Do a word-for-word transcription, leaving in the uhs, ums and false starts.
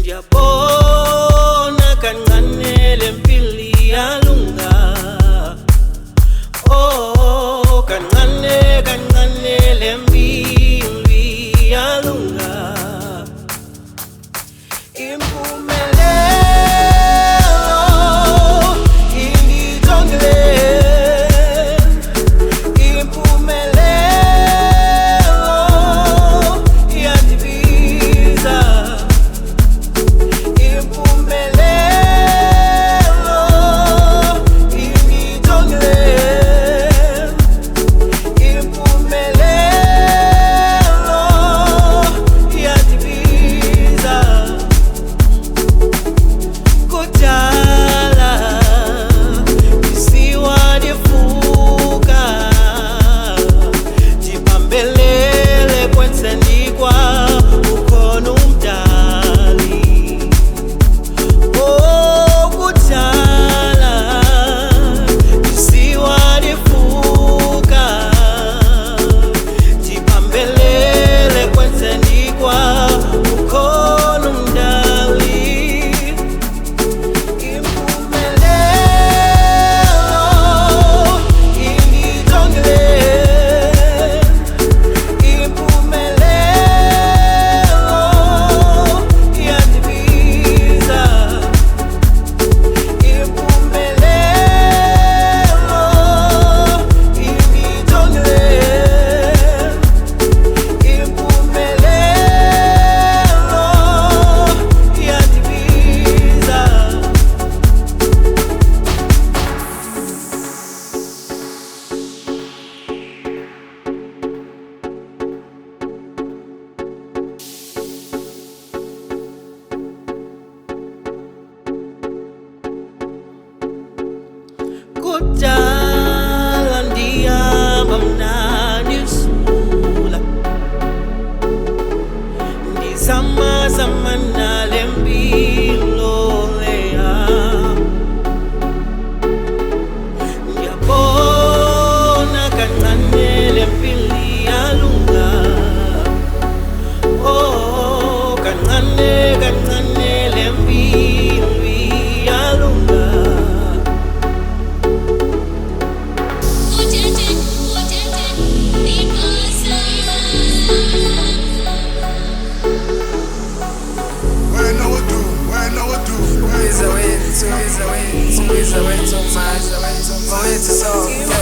Ndiyabona kancane lempilo iyalunga. Oh kancane kancane lempilo iyalunga. Impumelelo ingijongile. Impumelelo iyandibiza. Impumelelo ingijongile. Impumelelo iyandibiza. Kudala isiwa ndifuka, ndibambelele kwensendikwa ukhona umdali. Oh kudala isiwa ndifuka, ndibambelele kwensendikwa ukhona umdali. Impumelelo ingijongile. Impumelelo iyandibiza. Impumelelo ingijongile. Impumelelo iyandibiza. Kudala ndihamba mnandi usula, ndizamazama nale mpilo leya. Ndiyabona kancane lempilo iyalunga. Oh kancane kancane lempilo iyalunga. When I would do, when I would do, when I would do. Is a way to, is a way to, is a way to, man. Going to so.